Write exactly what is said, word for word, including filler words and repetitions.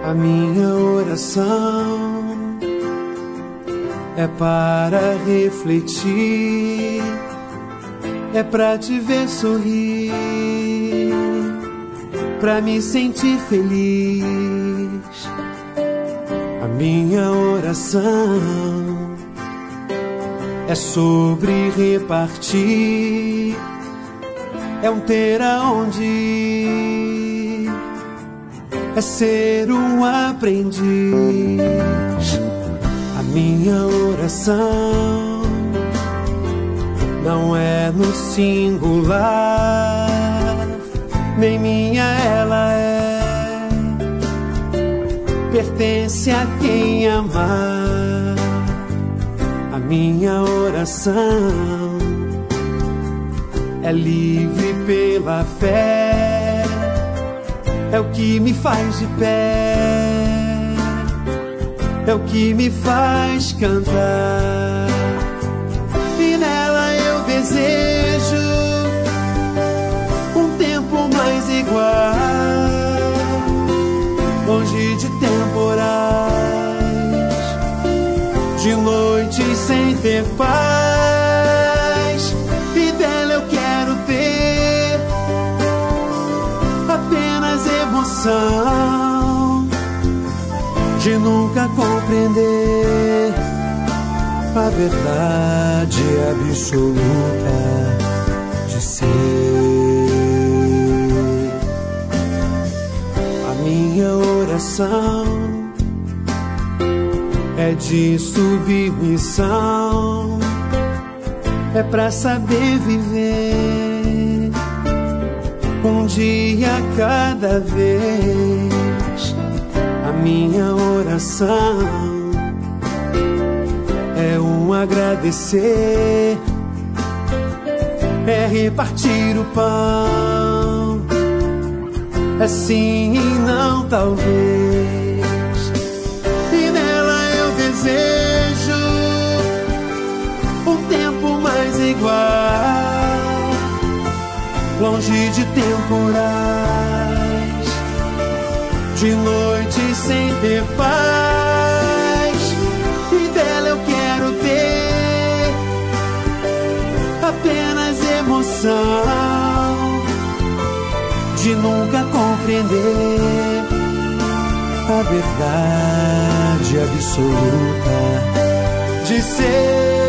A minha oração é para refletir, é pra te ver sorrir, pra me sentir feliz. A minha oração é sobre repartir, é um ter aonde ir, é ser um aprendiz. A minha oração não é no singular, nem minha ela é, pertence a quem amar. A minha oração é livre pela fé, é o que me faz de pé, é o que me faz cantar. E nela eu desejo um tempo mais igual, longe de temporais, de noites sem ter paz. E dela eu quero ter apenas emoção, de nunca compreender a verdade absoluta de ser. A minha oração é de submissão, é pra saber viver um dia a cada vez. A minha oração é um agradecer, é repartir o pão, é sim e não talvez. E nela eu desejo um tempo mais igual, longe de temporais, de noites sem ter paz. E dela eu quero ter apenas emoção, de nunca compreender a verdade absoluta de ser.